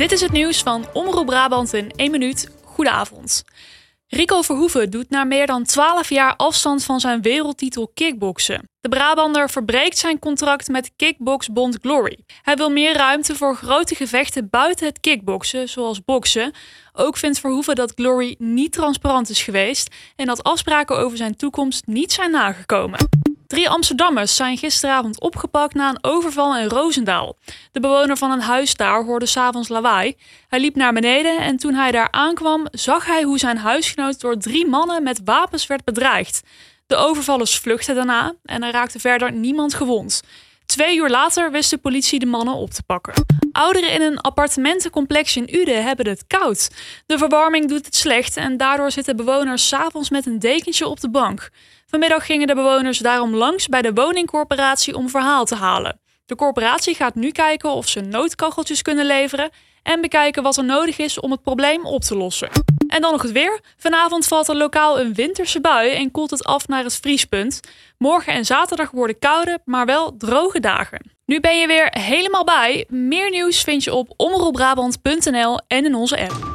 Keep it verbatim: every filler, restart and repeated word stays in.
Dit is het nieuws van Omroep Brabant in één minuut. Goedenavond. Rico Verhoeven doet na meer dan twaalf jaar afstand van zijn wereldtitel kickboksen. De Brabander verbreekt zijn contract met kickboxbond Glory. Hij wil meer ruimte voor grote gevechten buiten het kickboksen, zoals boksen. Ook vindt Verhoeven dat Glory niet transparant is geweest en dat afspraken over zijn toekomst niet zijn nagekomen. Drie Amsterdammers zijn gisteravond opgepakt na een overval in Roosendaal. De bewoner van een huis daar hoorde 's avonds lawaai. Hij liep naar beneden en toen hij daar aankwam, zag hij hoe zijn huisgenoot door drie mannen met wapens werd bedreigd. De overvallers vluchtten daarna en er raakte verder niemand gewond. Twee uur later wist de politie de mannen op te pakken. Ouderen in een appartementencomplex in Uden hebben het koud. De verwarming doet het slecht en daardoor zitten bewoners 's avonds met een dekentje op de bank. Vanmiddag gingen de bewoners daarom langs bij de woningcorporatie om verhaal te halen. De corporatie gaat nu kijken of ze noodkacheltjes kunnen leveren en bekijken wat er nodig is om het probleem op te lossen. En dan nog het weer. Vanavond valt er lokaal een winterse bui en koelt het af naar het vriespunt. Morgen en zaterdag worden koude, maar wel droge dagen. Nu ben je weer helemaal bij. Meer nieuws vind je op omroepbrabant punt n l en in onze app.